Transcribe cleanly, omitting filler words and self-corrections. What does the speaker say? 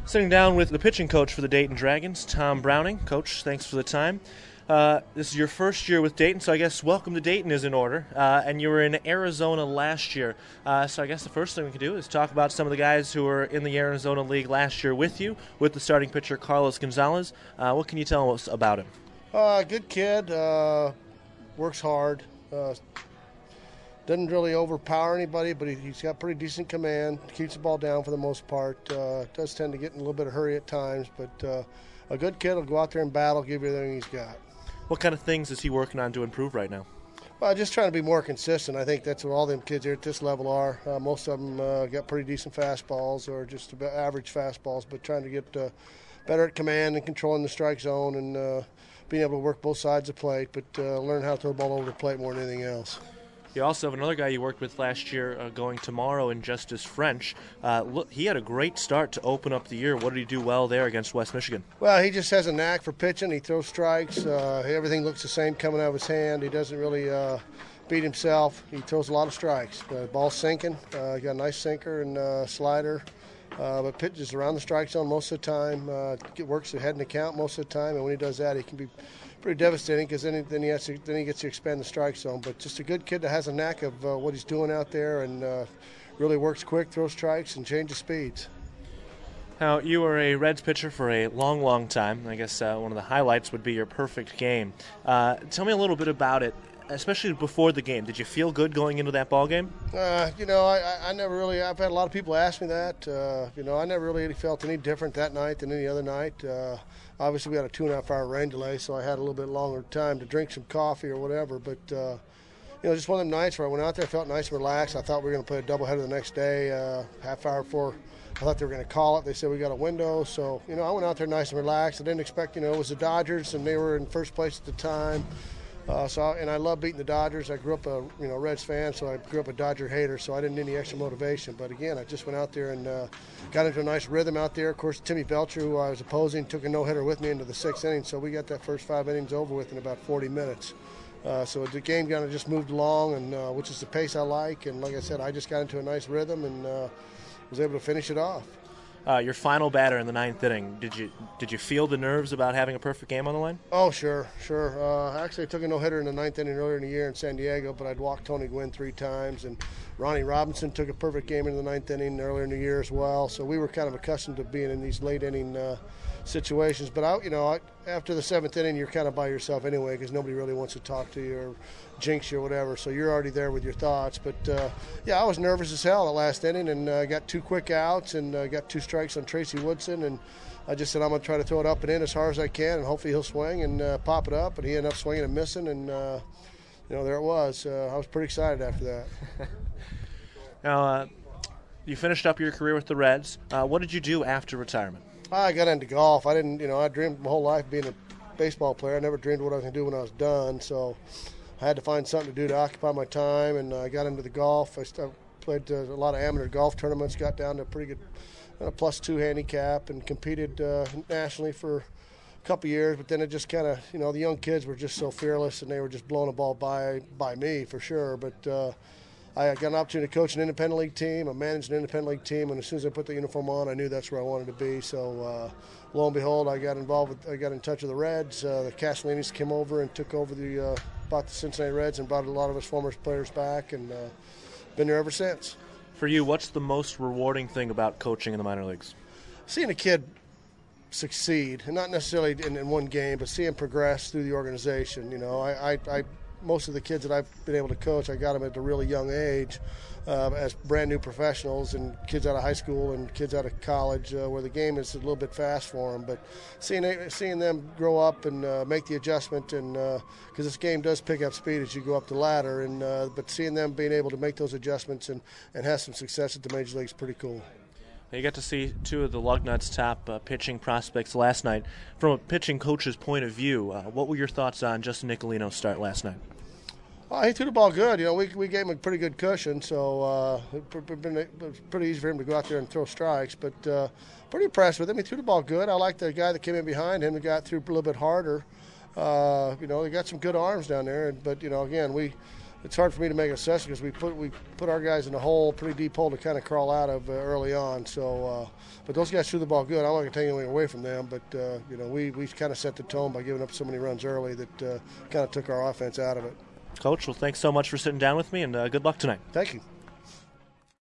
Sitting down with the pitching coach for the Dayton Dragons, Tom Browning. Coach, thanks for the time. This is your first year with Dayton, so I guess welcome to Dayton is in order. And you were in Arizona last year. So I guess the first thing we can do is talk about some of the guys who were in the Arizona League last year with you, with the starting pitcher Carlos Gonzalez. What can you tell us about him? Good kid, works hard, doesn't really overpower anybody, but he's got pretty decent command, keeps the ball down for the most part, does tend to get in a little bit of hurry at times, but a good kid will go out there and battle, give you everything he's got. What kind of things is he working on to improve right now? Well, just trying to be more consistent. I think that's what all them kids here at this level are. Most of them got pretty decent fastballs or just about average fastballs, but trying to get better at command and controlling the strike zone and being able to work both sides of the plate, but learn how to throw the ball over the plate more than anything else. You also have another guy you worked with last year going tomorrow in Justice French. He had a great start to open up the year. What did he do well there against West Michigan? Well, he just has a knack for pitching. He throws strikes. Everything looks the same coming out of his hand. He doesn't really beat himself. He throws a lot of strikes. The ball's sinking. He got a nice sinker and slider. But pitches around the strike zone most of the time. Works ahead in the count most of the time, and when he does that, he can be pretty devastating because then he gets to expand the strike zone. But just a good kid that has a knack of what he's doing out there and really works quick, throws strikes, and changes speeds. Now, you were a Reds pitcher for a long, long time. I guess one of the highlights would be your perfect game. Tell me a little bit about it, especially before the game. Did you feel good going into that ball game? I never really. I've had a lot of people ask me that. I never really felt any different that night than any other night. Obviously, we had a 2.5-hour rain delay, so I had a little bit longer time to drink some coffee or whatever. But just one of them nights where I went out there, felt nice and relaxed. I thought we were going to play a doubleheader the next day. Half hour before I thought they were going to call it, they said we got a window. So I went out there nice and relaxed. I didn't expect. It was the Dodgers, and they were in first place at the time. And I love beating the Dodgers. I grew up a Reds fan, so I grew up a Dodger hater, so I didn't need any extra motivation. But again, I just went out there and got into a nice rhythm out there. Of course, Timmy Belcher, who I was opposing, took a no-hitter with me into the 6th inning, so we got that first 5 innings over with in about 40 minutes. So the game kind of just moved along, and which is the pace I like. And like I said, I just got into a nice rhythm and was able to finish it off. Your final batter in the 9th inning, did you feel the nerves about having a perfect game on the line? Oh, sure. Actually, I took a no-hitter in the 9th inning earlier in the year in San Diego, but I'd walked Tony Gwynn 3 times, and Ronnie Robinson took a perfect game in the 9th inning earlier in the year as well. So we were kind of accustomed to being in these late inning situations. But after the 7th inning, you're kind of by yourself anyway because nobody really wants to talk to you or jinx you or whatever. So you're already there with your thoughts. But I was nervous as hell the last inning and got 2 quick outs and got 2 strikes on Tracy Woodson. And I just said I'm going to try to throw it up and in as hard as I can, and hopefully he'll swing and pop it up. And he ended up swinging and missing, and there it was. I was pretty excited after that. Now, you finished up your career with the Reds. What did you do after retirement? I got into golf. I didn't, I dreamed my whole life being a baseball player. I never dreamed what I was going to do when I was done. So I had to find something to do to occupy my time, and I got into the golf. I played a lot of amateur golf tournaments, got down to a pretty good +2 handicap, and competed nationally for a couple years. But then it just kind of, the young kids were just so fearless, and they were just blowing the ball by me for sure. But I got an opportunity to coach an independent league team. I managed an independent league team, and as soon as I put the uniform on, I knew that's where I wanted to be. So lo and behold, I got in touch with the Reds. The Castellinis came over and took over bought the Cincinnati Reds and brought a lot of us former players back, and been there ever since. For you, what's the most rewarding thing about coaching in the minor leagues? Seeing a kid succeed, and not necessarily in one game, but seeing him progress through the organization. Most of the kids that I've been able to coach, I got them at a really young age as brand new professionals, and kids out of high school and kids out of college where the game is a little bit fast for them. But seeing them grow up and make the adjustment, and because this game does pick up speed as you go up the ladder, and but seeing them being able to make those adjustments and have some success at the major leagues is pretty cool. You got to see 2 of the Lugnuts' top pitching prospects last night. From a pitching coach's point of view, what were your thoughts on Justin Nicolino's start last night? He threw the ball good. We gave him a pretty good cushion, so it was pretty easy for him to go out there and throw strikes. But pretty impressed with him. He threw the ball good. I like the guy that came in behind him that got through a little bit harder. They got some good arms down there. But again, it's hard for me to make an assessment because we put our guys in a hole, pretty deep hole to kind of crawl out of early on. So, but those guys threw the ball good. I'm not going to take anything away from them, but we kind of set the tone by giving up so many runs early that kind of took our offense out of it. Coach, well, thanks so much for sitting down with me, and good luck tonight. Thank you.